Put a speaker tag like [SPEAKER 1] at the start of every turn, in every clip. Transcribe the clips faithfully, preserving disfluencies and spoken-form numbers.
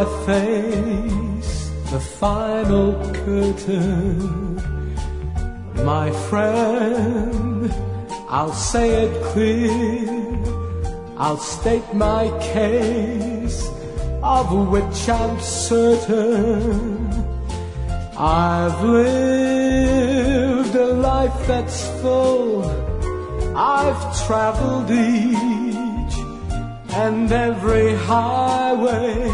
[SPEAKER 1] I face the final curtain, my friend, I'll say it clear, I'll state my case, of which I'm certain. I've lived a life that's full, I've traveled each and every highway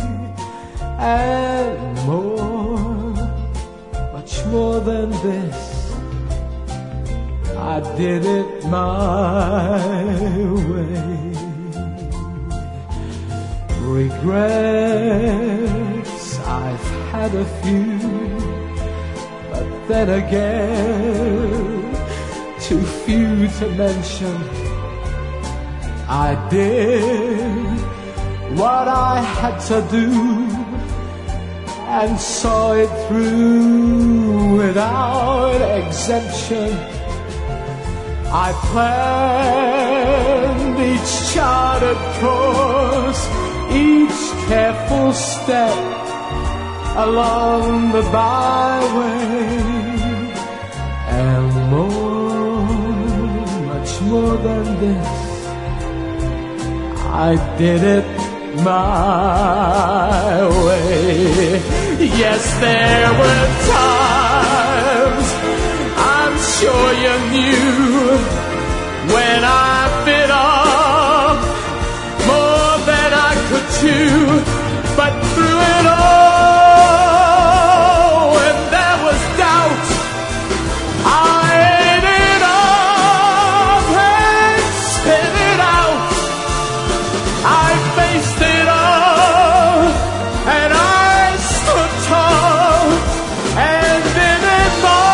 [SPEAKER 1] and more, much more than this. I did it my way. Regrets, I've had a few, but then again, too few to mention. I did what I had to do and saw it through without exemption. I planned each charted course, each careful step along the byway, and more, much more than this, I did it my way. Yes, there were times, I'm sure you knew, when I bit off more than I could chew, but through it all, when there was doubt, I ate it up and spit it out. I faced it all, and I stood tall, and did it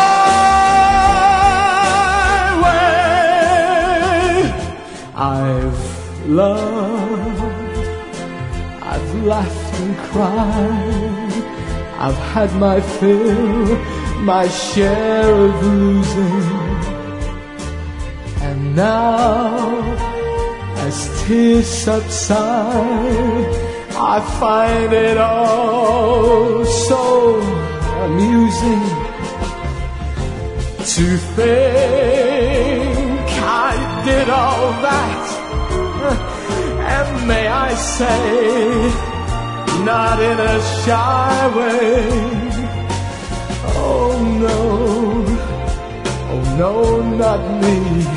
[SPEAKER 1] my way. I've loved, I've laughed and cried, I've had my fill, my share of losing, and now, as tears subside, I find it all so amusing to think I did all that, and may I say, not in a shy way. Oh no, oh no, not me.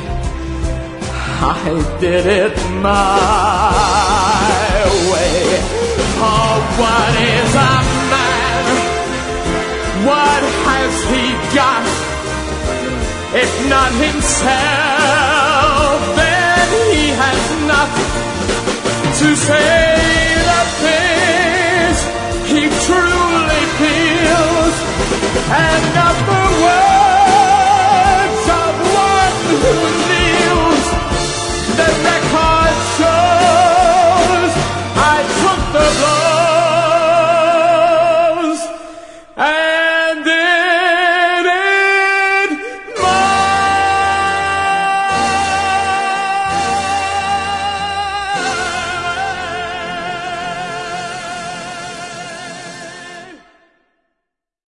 [SPEAKER 1] I did it my way. Oh, what is a man? What has he got? If not himself, then he has nothing to say the things he truly feels, and